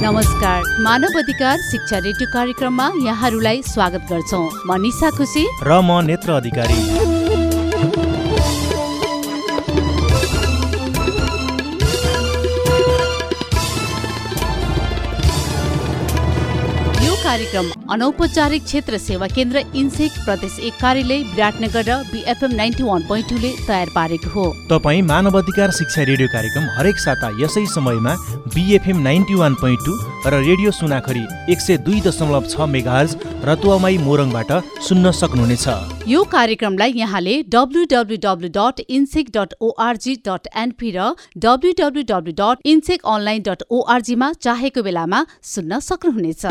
नमस्कार, मानव अधिकार शिक्षा रेडियो कार्यक्रममा यहाँहरूलाई स्वागत गर्छौं। म निशा खुसी र म नेत्र अधिकारी। कार्यक्रम अनौपचारिक क्षेत्र सेवा केन्द्र इन्सेक प्रदेश 1 कार्यालय विराटनगर र BFM 91.2 ले तयार पारेको हो। तपाईँ मानव अधिकार शिक्षा रेडियो कार्यक्रम हरेक साता यसै समयमा BFM 91.2 र रेडियो सुनाखरी 102.6 मेगाहर्ज रतुवामाई मोरङबाट सुन्न सक्नुहुनेछ। यो कार्यक्रमलाई यहाँले www.insec.org.np र www.inseconline.org मा चाहेको बेलामा सुन्न सक्नुहुनेछ।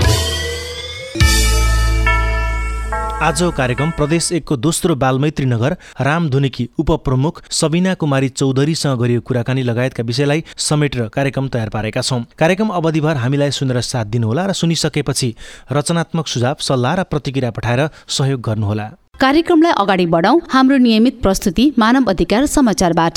आजको कार्यक्रम प्रदेश 1 को दोस्रो बालमैत्री नगर रामधुनीकी उपप्रमुख सबिना कुमारी चौधरीसँग गरिएको कुराकानी लगायतका विषयलाई समेटेर कार्यक्रम तयार पारेका छौं। कार्यक्रम अवधिभर हामीलाई सुनेर साथ दिनुहोला र सुनिसकेपछि रचनात्मक सुझाव, सल्लाह र प्रतिक्रिया पठाएर सहयोग गर्नुहोला। कार्यक्रमलाई अगाडि बढाउँ हाम्रो नियमित प्रस्तुति मानव अधिकार समाचारबाट।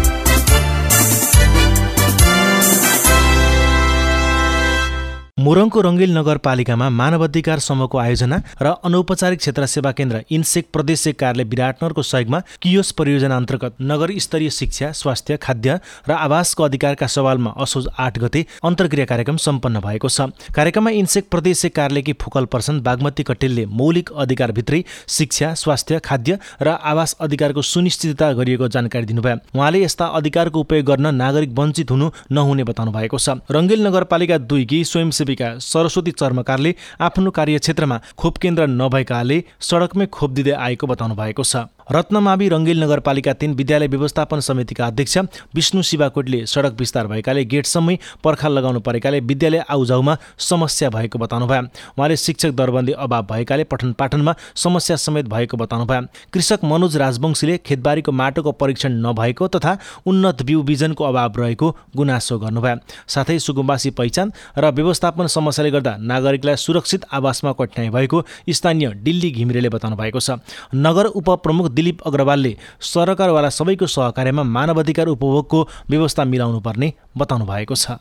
मोरङको रङ्गेल नगरपालिकामा मानवाधिकार समूहको आयोजना र अनौपचारिक क्षेत्र सेवा केन्द्र इन्सेक प्रदेश कार्यालय विराटनगरको सहयोगमा कियोस परियोजना अन्तर्गत नगर स्तरीय शिक्षा, स्वास्थ्य, खाद्य र आवासको अधिकारका सवालमा असोज 8 गते अन्तर्क्रिया कार्यक्रम सम्पन्न भएको छ। कार्यक्रममा इन्सेक प्रदेश कार्यालयकी फोकल पर्सन बागमती कटेलले मौलिक अधिकारभित्रै शिक्षा, स्वास्थ्य, खाद्य र आवास अधिकारको सुनिश्चितता गरिएको जानकारी दिनुभयो। उहाँले यस्ता अधिकारको उपयोग गर्न नागरिक वञ्चित हुनु नहुने बताउनु भएको छ। रङ्गेल नगरपालिका 2 की स्वयंसेवी सरस्वती चर्मकारले आफ्नो कार्यक्षेत्रमा खोप केन्द्र नभएकाले सडकमै खोप दिँदै आएको बताउनु भएको छ। रत्नमावि रङ्गेल नगरपालिका 3 विद्यालय व्यवस्थापन समितिका अध्यक्ष विष्णु शिवाकोटले सडक विस्तार भएकाले गेटसम्मै पर्खाल लगाउनु परेकाले विद्यालय आउजाउमा समस्या भएको बताउनुभयो। उहाँले शिक्षक दरबन्दी अभाव भएकाले पठन पाठनमा समस्या समेत भएको बताउनुभयो। कृषक मनोज राजवंशीले खेतबारीको माटोको परीक्षण नभएको तथा उन्नत बिउ बिजनको अभाव रहेको गुनासो गर्नुभयो। साथै सुकुम्बासी पहिचान र व्यवस्थापन समस्याले गर्दा नागरिकलाई सुरक्षित आवासमा कठिनाइ भएको स्थानीय डिल्ली घिमिरेले बताउनु भएको छ। नगर उपप्रमुख दिलीप अग्रवालले सरकारवाला सबैको सहकार्यमा मानवाधिकार उपभोगको व्यवस्था मिलाउनु पर्ने बताउनु भएको छ।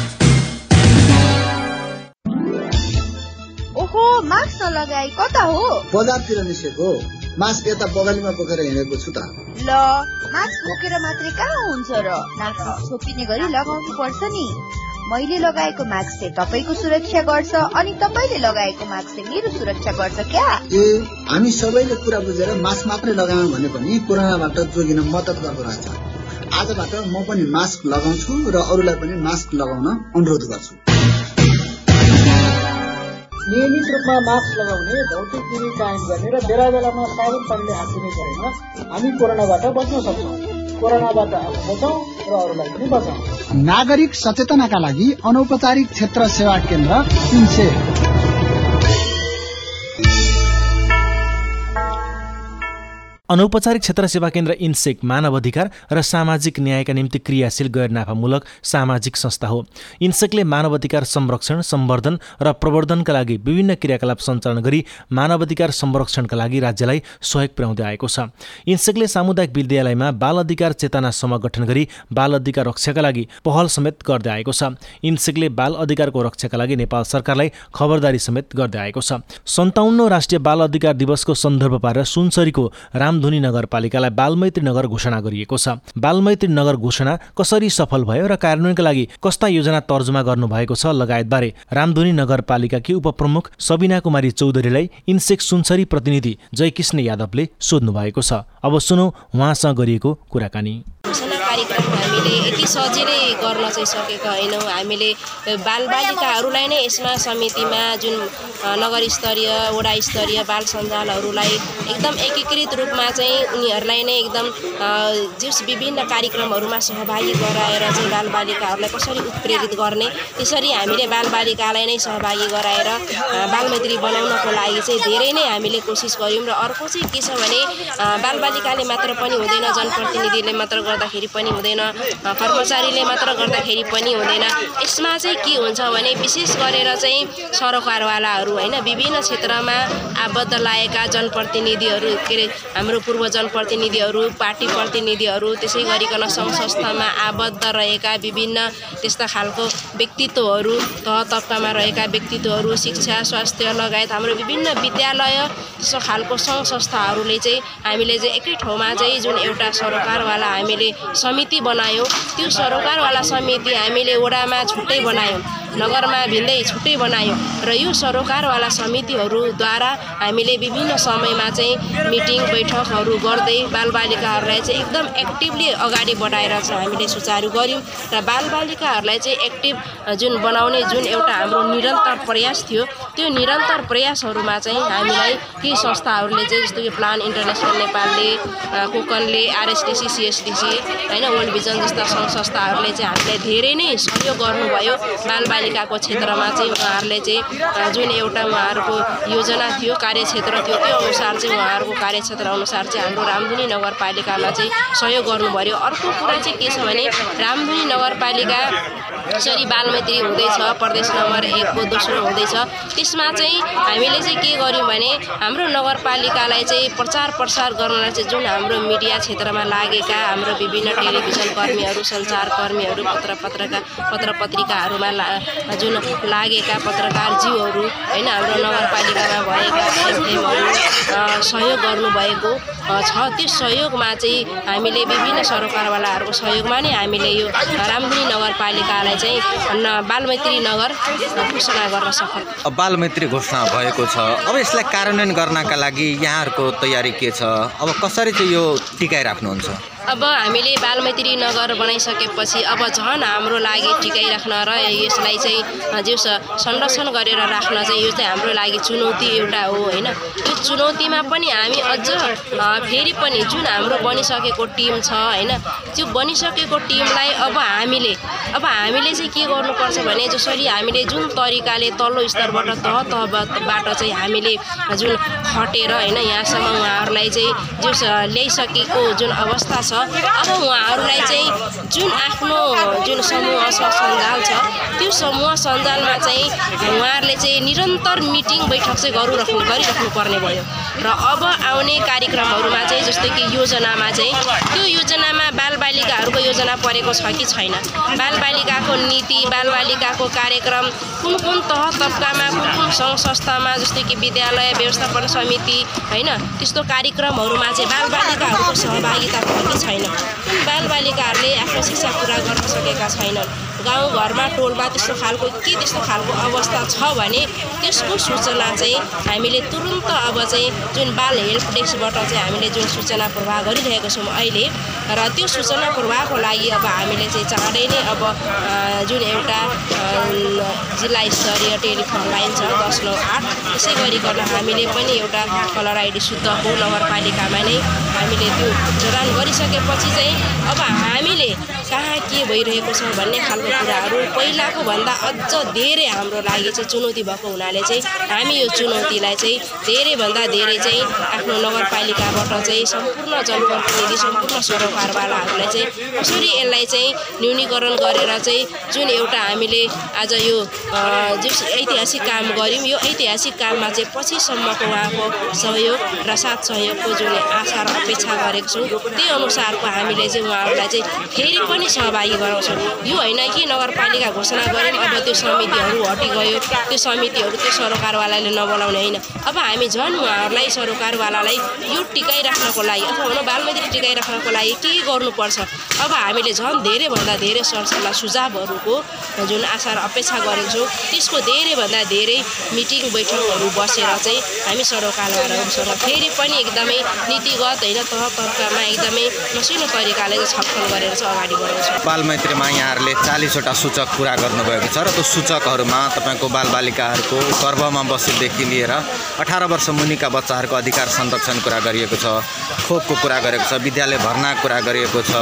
ओहो, मास्क नलगाई कता हो? बजारतिर निस्केको। मास्क यता बगलीमा बोकेर हिँडेको छु त। ल, मास्क बोकेर मात्रै कहाँ हुन्छ र? नाकमा छोपिने गरी लगाउनु पर्छ नि। मैले लगाएको मास्कले तपाईको सुरक्षा गर्छ अनि तपाईले लगाएको मास्कले मेरो सुरक्षा गर्छ क्या? हामी सबैले कुरा बुझेर मास्क मात्रै लगाउँ भने पनि कोरोनाबाट जोगिन मद्दत गर्दो रहेछ। आजबाट म पनि मास्क लगाउँछु र अरूलाई पनि मास्क लगाउन अनुरोध गर्छु। नियमित रूपमा मास्क लगाउने, भौतिक दूरी कायम गर्ने र बेला बेलामा साबुन पानीले हात धुने गरेमा हामी कोरोनाबाट बच्न सक्छौँ। कोरोनाबाट आफू बचाउँ र अरूलाई पनि बचाउँ। नागरिक सचेतनाका लागि अनौपचारिक क्षेत्र सेवा केन्द्र इन्सेक। अनौपचारिक क्षेत्र सेवा केन्द्र इन्सेक मानव अधिकार र सामाजिक न्यायका निम्ति क्रियाशील गैर नाफामूलक सामाजिक संस्था हो। इन्सेकले मानव अधिकार संरक्षण, सम्वर्धन र प्रवर्धनका लागि विभिन्न क्रियाकलाप सञ्चालन गरी मानव अधिकार संरक्षणका लागि राज्यलाई सहयोग पुर्याउँदै आएको छ। इन्सेकले सामुदायिक विद्यालयमा बाल अधिकार चेतना समूह गठन गरी बाल अधिकार रक्षाका लागि पहल समेत गर्दै आएको छ। इन्सेकले बाल अधिकारको रक्षाका लागि नेपाल सरकारलाई खबरदारी समेत गर्दै आएको छ। 57औं राष्ट्रिय बाल अधिकार दिवसको सन्दर्भ पारेर सुनसरीको रामधुनी नगरपालिकालाई बालमैत्री नगर घोषणा गरिएको छ। बालमैत्री नगर घोषणा कसरी सफल भयो र कार्यान्वयनका लागि कस्ता योजना तर्जुमा गर्नुभएको छ लगायतबारे रामधुनी नगरपालिकाकी उपप्रमुख सबिना कुमारी चौधरीलाई इन्सेक सुनसरी प्रतिनिधि जयकृष्ण यादवले सोध्नु भएको छ। अब सुनौ उहाँसँग गरिएको कुराकानी। कार्यक्रम हामीले यति सजिलै गर्न चाहिँ सकेका होइनौँ। हामीले बालबालिकाहरूलाई नै यसमा समितिमा जुन नगर स्तरीय, वडा स्तरीय बाल सञ्जालहरूलाई एकदम एकीकृत रूपमा चाहिँ उनीहरूलाई नै एकदम विभिन्न कार्यक्रमहरूमा सहभागी गराएर चाहिँ बालबालिकाहरूलाई कसरी उत्प्रेरित गर्ने, त्यसरी हामीले बालबालिकालाई नै सहभागी गराएर बालमैत्री बनाउनको लागि चाहिँ धेरै नै हामीले कोसिस गऱ्यौँ। र अर्को चाहिँ के छ भने बालबालिकाले मात्र पनि हुँदैन, जनप्रतिनिधिले मात्र गर्दाखेरि पनि पनि हुँदैन, कर्मचारीले मात्र गर्दाखेरि पनि हुँदैन। यसमा चाहिँ के हुन्छ भने विशेष गरेर चाहिँ सरकारवालाहरू होइन विभिन्न क्षेत्रमा आबद्ध लागेका जनप्रतिनिधिहरू के अरे हाम्रो पूर्व जनप्रतिनिधिहरू, पार्टी प्रतिनिधिहरू, त्यसै गरिकन सङ्घ संस्थामा आबद्ध रहेका विभिन्न त्यस्ता खालको व्यक्तित्वहरू, तह तबकामा रहेका व्यक्तित्वहरू, शिक्षा स्वास्थ्य लगायत हाम्रो विभिन्न विद्यालय त्यस्तो खालको सङ्घ संस्थाहरूले चाहिँ हामीले चाहिँ एकै ठाउँमा चाहिँ जुन एउटा सरोकारवाला हामीले समिति बनायौँ, त्यो सरोकारवाला समिति हामीले वडामा छुट्टै बनायौँ, नगरमा भिन्दै छुट्टै बनायौँ र यो सरोकारवाला समितिहरूद्वारा हामीले विभिन्न समयमा चाहिँ मिटिङ बैठकहरू गर्दै बालबालिकाहरूलाई चाहिँ एकदम एक्टिभली अगाडि बढाएर चाहिँ हामीले सुचारू गऱ्यौँ र बालबालिकाहरूलाई चाहिँ एक्टिभ जुन बनाउने जुन एउटा हाम्रो निरन्तर प्रयास थियो, त्यो निरन्तर प्रयासहरूमा चाहिँ हामीलाई केही संस्थाहरूले चाहिँ जस्तो कि प्लान इन्टरनेसनल नेपालले, कोकनले, आरएसटिसी, सिएसटिसी होइन वर्ल्ड भिजन जस्ता सङ्घ संस्थाहरूले चाहिँ हामीलाई धेरै नै सहयोग गर्नुभयो। बालबालिकाको क्षेत्रमा चाहिँ उहाँहरूले चाहिँ जुन एउटा उहाँहरूको योजना थियो, कार्यक्षेत्र थियो, त्यो अनुसार चाहिँ उहाँहरूको कार्यक्षेत्र अनुसार चाहिँ हाम्रो रामधुनी नगरपालिकामा चाहिँ सहयोग गर्नुभयो। अर्को कुरा चाहिँ के छ भने रामधुनी नगरपालिका यसरी बालमैत्री हुँदैछ, प्रदेश नम्बर 1 को दोस्रो हुँदैछ, त्यसमा चाहिँ हामीले चाहिँ के गर्यौँ भने हाम्रो नगरपालिकालाई चाहिँ प्रचार प्रसार गर्नलाई चाहिँ जुन हाम्रो मिडिया क्षेत्रमा लागेका हाम्रो विभिन्न टेलिभिजन कर्मीहरू, सञ्चारकर्मीहरू, पत्र पत्रिकाहरूमा जुन लागेका पत्रकारज्यूहरू होइन हाम्रो नगरपालिकामा भएका एफएमहरू सहयोग गर्नुभएको छ। त्यो सहयोगमा चाहिँ हामीले विभिन्न सरकारवालाहरूको सहयोगमा नै हामीले यो रामधुनी नगरपालिकालाई चाहिँ बालमैत्री नगर घोषणा गर्न सक्यौँ। बालमैत्री घोषणा भएको छ, अब यसलाई कार्यान्वयन गर्नका लागि यहाँहरूको तयारी के छ? अब कसरी चाहिँ यो टिकाइराख्नुहुन्छ? अब हामीले बालमैत्री नगर बनाइसकेपछि अब झन् हाम्रो लागि टिकाइराख्न र यसलाई चाहिँ जो संरक्षण गरेर राख्न चाहिँ यो चाहिँ हाम्रो लागि चुनौती एउटा हो होइन। यो चुनौतीमा पनि हामी अझ फेरि पनि जुन हाम्रो बनिसकेको टिम छ होइन, त्यो बनिसकेको टिमलाई अब हामीले चाहिँ के गर्नुपर्छ भने जसरी हामीले जुन तरिकाले तल्लो स्तरबाट तहबाट चाहिँ हामीले जुन खटेर होइन यहाँसम्म उहाँहरूलाई चाहिँ जो ल्याइसकेको जुन अवस्था छ, अब उहाँहरूलाई चाहिँ जुन आफ्नो जुन समूह सञ्जाल छ त्यो समूह सञ्जालमा चाहिँ उहाँहरूले चाहिँ निरन्तर मिटिङ बैठक चाहिँ गरिराख्नु पर्ने भयो र अब आउने कार्यक्रमहरूमा चाहिँ जस्तै कि योजनामा चाहिँ त्यो योजनामा बालबालिकाहरूको योजना परेको छ कि छैन, बालबालिकाको नीति, बालबालिकाको कार्यक्रम कुन तह तबकामा कुन सङ्घ संस्थामा जस्तै कि विद्यालय व्यवस्थापन समिति होइन त्यस्तो कार्यक्रमहरूमा चाहिँ बालबालिकाहरूको सहभागिता छ कि छैन, कुन बालबालिकाहरूले आफ्नो शिक्षा पुरा गर्न सकेका छैनन्, गाउँघरमा टोलमा त्यस्तो खालको अवस्था छ भने त्यसको सूचना चाहिँ हामीले तुरुन्त अब चाहिँ जुन बाल हेल्प डेस्कबाट चाहिँ हामीले जुन सूचना प्रवाह गरिरहेको छौँ अहिले र त्यो सूचना प्रवाहको लागि अब हामीले चाहिँ चाँडै नै अब जुन एउटा जिल्ला स्तरीय टेलिफोन लाइन छ 1098 त्यसै गरिकन हामीले पनि एउटा कलर आइडी शुद्धको नगरपालिकामा नै हामीले त्यो जडान गरिसकेपछि चाहिँ अब हामीले कहाँ के भइरहेको छ भन्ने खालको कुराहरू पहिलाको भन्दा अझ धेरै हाम्रो लागि चाहिँ चुनौती भएको हुनाले चाहिँ हामी यो चुनौतीलाई चाहिँ धेरैभन्दा धेरै चाहिँ आफ्नो नगरपालिकाबाट चाहिँ सम्पूर्ण जनप्रतिनिधि, सम्पूर्ण सरकारवालाहरूलाई चाहिँ कसरी यसलाई चाहिँ न्यूनीकरण गरेर चाहिँ जुन एउटा हामीले आज यो जुन ऐतिहासिक काम गऱ्यौँ, यो ऐतिहासिक काममा चाहिँ पछिसम्मको उहाँको सहयोग र साथ सहयोगको जुन आशा र अपेक्षा गरेको छौँ त्यही अनुसारको हामीले चाहिँ उहाँहरूलाई चाहिँ फेरि पनि सहभागी गराउँछौँ। यो होइन कि नगरपालिका घोषणा गऱ्यौँ अब त्यो समितिहरू हटिगयो, त्यो समितिहरू त्यो सरकारवालाले नबोलाउने होइन, अब हामी झन् उहाँहरूलाई सरकारवालालाई यो टिकाइराख्नको लागि अथवा भनौँ बालमैत्री टिकाइराख्नको लागि के गर्नुपर्छ, अब हामीले झन् धेरैभन्दा धेरै सरसल्लाह सुझावहरूको जुन आशा र अपेक्षा गरेको छौँ त्यसको धेरैभन्दा धेरै मिटिङ बैठकहरू बसेर चाहिँ हामी सरकारवालाहरूसँग फेरि पनि एकदमै नीतिगत होइन तह तर्कमा एकदमै मसिनो तरिकाले चाहिँ छलफल गरेर चाहिँ अगाडि बढाउँछौँ। बालमैत्रीमा यहाँहरूले 40वटा सूचक पुरा गर्नुभएको छ र त्यो सूचकहरूमा तपाईँको बालबालिकाहरूको गर्भमा बसेदेखि लिएर 18 वर्ष मुनिका बच्चाहरूको अधिकार संरक्षण कुरा गरिएको छ, खोपको कुरा गरेको छ, विद्यालय भर्ना कुरा गरिएको छ,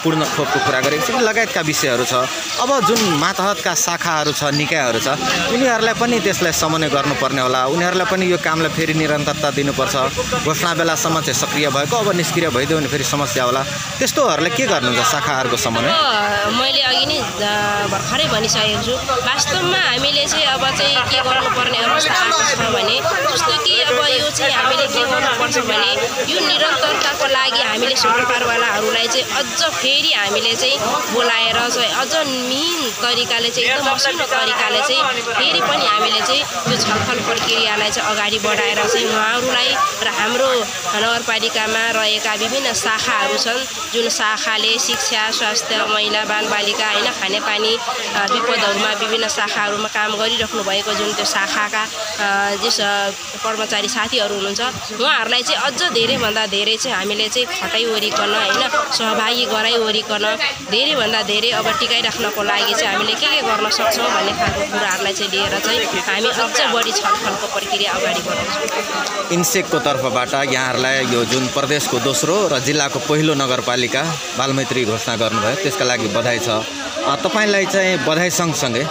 पूर्ण खोपको कुरा गरेको छु लगायतका विषयहरू छ। अब जुन मातहतका शाखाहरू छ निकायहरू छ उनीहरूलाई पनि त्यसलाई समन्वय गर्नुपर्ने होला। उनीहरूलाई पनि यो कामलाई फेरि निरन्तरता दिनुपर्छ। घोषणा बेलासम्म चाहिँ सक्रिय भएको अब निष्क्रिय भइदियो भने फेरि समस्या होला। त्यस्तोहरूलाई के गर्नुहुन्छ शाखाहरूको समन्वय? मैले अघि नै भर्खरै भनिसकेको छु वास्तवमा हामीले चाहिँ अब चाहिँ के गर्नुपर्ने अवस्था आएको छ भने जस्तो कि अब यो चाहिँ हामीले के गर्नुपर्छ भने यो निरन्तरताको लागि हामीले सरकारवालाहरूलाई चाहिँ अझ फेरि हामीले चाहिँ बोलाएर चाहिँ अझ मिहिन तरिकाले चाहिँ एकदम मसिनो तरिकाले चाहिँ फेरि पनि हामीले चाहिँ यो छलफल प्रक्रियालाई चाहिँ अगाडि बढाएर चाहिँ उहाँहरूलाई र हाम्रो नगरपालिकामा रहेका विभिन्न शाखाहरू छन् जुन शाखाले शिक्षा स्वास्थ्य महिला बालबालिका होइन खानेपानी विपदहरूमा विभिन्न शाखाहरूमा काम गरिराख्नु भएको जुन त्यो शाखाका जस कर्मचारी साथीहरू हुनुहुन्छ उहाँहरूलाई चाहिँ अझ धेरैभन्दा धेरै चाहिँ हामीले चाहिँ खटाइवरिकन होइन सहभागी गराइवरिकन धेरैभन्दा धेरै अब टिकाइराख्नको लागि चाहिँ हामीले के गर्न सक्छौँ भन्ने खालको कुराहरूलाई चाहिँ लिएर चाहिँ हामी अझ बढी छलफलको प्रक्रिया अगाडि बढाउँछौँ। इन्सेकको तर्फबाट यहाँहरूलाई यो जुन प्रदेशको दोस्रो र जिल्लाको पहिलो नगरपालिका बालमैत्री घोषणा गर्नुभयो त्यसका लागि बधाई छ। तपाईँलाई चाहिँ बधाई सँगसँगै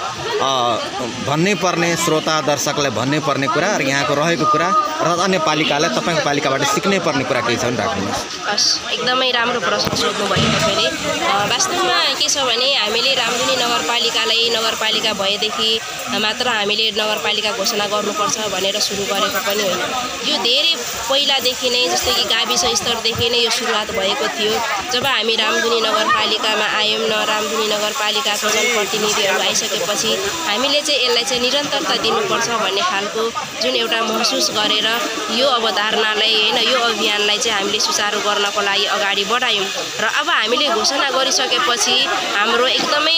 भन्नै पर्ने श्रोता दर्शकलाई भन्नै पर्ने कुरा र यहाँको रहेको कुरा र अन्य पालिकालाई तपाईँको पालिकाबाट सिक्नै पर्ने कुरा केही छ भने राख्नुहोस्। हस्, एकदमै राम्रो प्रश्न सोध्नुभयो तपाईँले। वास्तवमा के छ भने हामीले रामधुनी नगरपालिकालाई नगरपालिका भएदेखि मात्र हामीले नगरपालिका घोषणा गर्नुपर्छ भनेर सुरु गरेको पनि होइन। यो धेरै पहिलादेखि नै जस्तै कि गाविस स्तरदेखि नै यो सुरुवात भएको थियो। जब हामी रामधुनी नगरपालिकामा आयौँ न रामधुनी नगरपालिकाको जनप्रतिनिधिहरू आइसकेपछि हामीले चाहिँ यसलाई चाहिँ निरन्तरता दिनुपर्छ भन्ने खालको जुन एउटा महसुस गरेर यो अवधारणालाई होइन यो अभियानलाई चाहिँ हामीले सुचारू गर्नको लागि अगाडि बढायौँ र अब हामीले घोषणा गरिसकेपछि हाम्रो एकदमै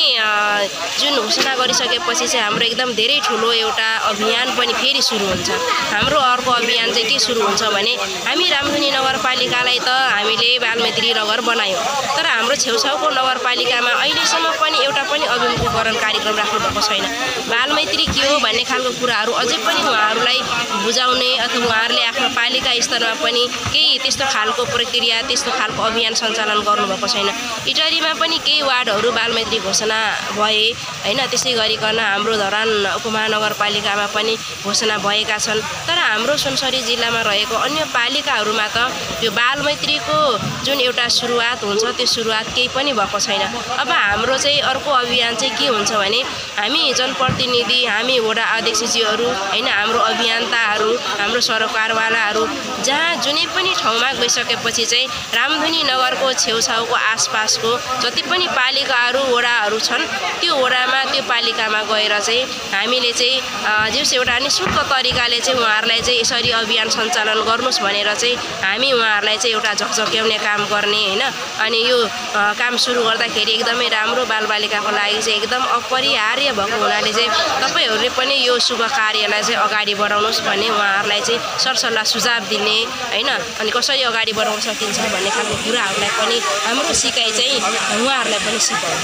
जुन घोषणा गरिसकेपछि चाहिँ हाम्रो एकदम धेरै ठुलो एउटा अभियान पनि फेरि सुरु हुन्छ। हाम्रो अर्को अभियान चाहिँ के सुरु हुन्छ भने हामी रामधुनी नगरपालिकालाई त हामीले बालमैत्री नगर बनायौँ तर हाम्रो छेउछाउको नगरपालिकामा अहिलेसम्म पनि एउटा पनि अभिमुखीकरण कार्यक्रम राख्नुभएको छैन। बालमैत्री के हो भन्ने खालको कुराहरू अझै पनि उहाँहरूलाई बुझाउने अथवा उहाँहरूले आफ्नो पालिका स्तरमा पनि केही त्यस्तो खालको प्रक्रिया त्यस्तो खालको अभियान सञ्चालन गर्नुभएको छैन। इटरीमा पनि केही वार्डहरू बालमैत्री घोषणा भए होइन त्यसै गरिकन हाम्रो धरान उपमहानगरपालिकामा पनि घोषणा भएका छन् तर हाम्रो सुनसरी जिल्लामा रहेको अन्य पालिकाहरूमा त यो बालमैत्रीको जुन एउटा सुरुवात हुन्छ त्यो सुरुवात केही पनि भएको छैन। अब हाम्रो चाहिँ अर्को अभियान चाहिँ के हुन्छ भने हामी जनप्रतिनिधि हामी वडा अध्यक्षज्यूहरू होइन हाम्रो अभियन्ताहरू हाम्रो सरकारवालाहरू जहाँ जुनै पनि ठाउँमा गइसकेपछि चाहिँ रामधुनी नगरको छेउछाउको आसपासको जति पनि पालिकाहरू वडाहरू छन् त्यो वडामा त्यो पालिकामा गएर चाहिँ हामीले चाहिँ जस एउटा निःशुल्क तरिकाले चाहिँ उहाँहरूलाई चाहिँ यसरी अभियान सञ्चालन गर्नुहोस् भनेर चाहिँ हामी उहाँहरूलाई चाहिँ एउटा झकझक्याउने काम गर्ने होइन। अनि यो काम सुरु गर्दाखेरि एकदमै राम्रो बालबालिकाको लागि चाहिँ एकदम अपरिहार्य भएको हुनाले चाहिँ तपाईँहरूले पनि यो शुभ कार्यलाई चाहिँ अगाडि बढाउनुहोस् भन्ने उहाँहरूलाई चाहिँ सरसल्लाह सुझाव दिने होइन। अनि कसरी अगाडि बढाउन सकिन्छ भन्ने खालको कुराहरूलाई पनि हाम्रो सिकाइ चाहिँ उहाँहरूलाई पनि सिकाउँ।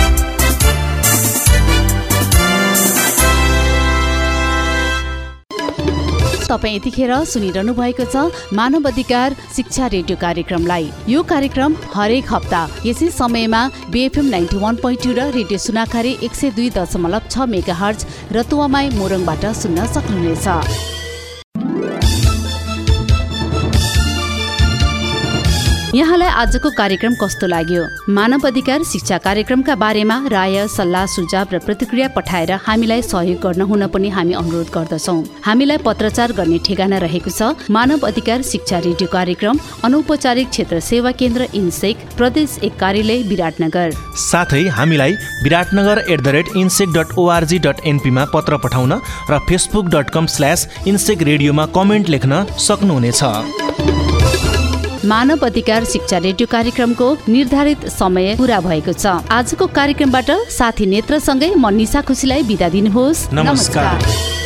तपाईँ यतिखेर सुनिरहनु भएको छ मानव अधिकार शिक्षा रेडियो कार्यक्रमलाई। यो कार्यक्रम हरेक हप्ता यसै समयमा BFM 91.2 र रेडियो सुनाखारी 102.6 मेगाहर्ज रतुवामाई मोरङबाट सुन्न सक्नुहुनेछ। यहाँलाई आजको कार्यक्रम कस्तो लाग्यो? मानव अधिकार शिक्षा कार्यक्रमका बारेमा राय सल्लाह सुझाव र प्रतिक्रिया पठाएर हामीलाई सहयोग गर्न हुन पनि हामी अनुरोध गर्दछौँ। हामीलाई पत्रचार गर्ने ठेगाना रहेको छ मानव अधिकार शिक्षा रेडियो कार्यक्रम अनौपचारिक क्षेत्र सेवा केन्द्र इन्सेक प्रदेश 1 कार्यालय विराटनगर। साथै हामीलाई viratnagar@insec.org.np मा पत्र पठाउन र facebook.com/insec रेडियोमा कमेन्ट लेख्न सक्नुहुनेछ। मानव अधिकार शिक्षा रेडियो कार्यक्रमको निर्धारित समय पूरा भएको छ। आजको कार्यक्रमबाट साथी नेत्रसँगै म निशा खुसीलाई बिदा दिनुहोस्। नमस्कार।